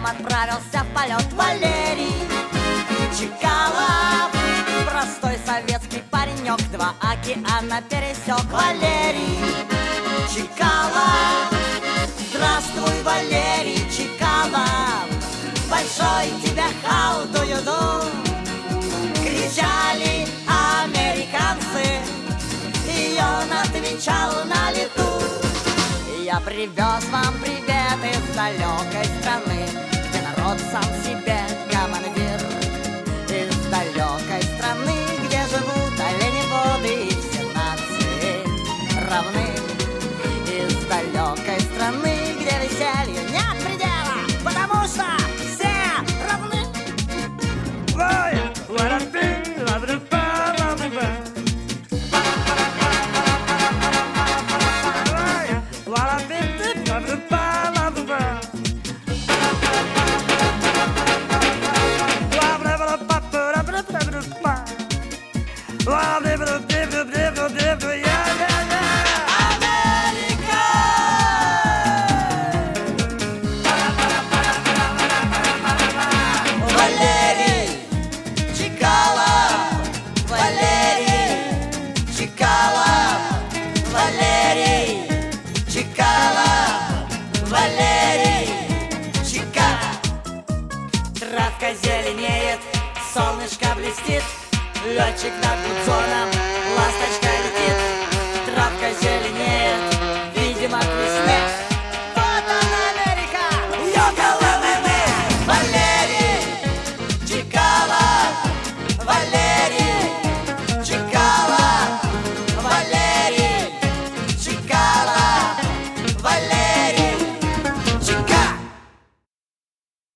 отправился в полет Валерий Чкалов. Простой советский паренек, 2 океана пересек. Валерий Чкалов. Здравствуй, Валерий Чкалов, большой тебе how do you do? Кричали американцы, и он отвечал на лету: я привез вам привет из далекой страны, где народ сам себе командир. Из далекой страны, где живут оленеводы и все нации равны. Из далекой страны, где веселью нет предела, потому что все равны. Травка зеленеет, солнышко блестит, летчик над Гудзоном, ласточка летит. Травка зеленеет,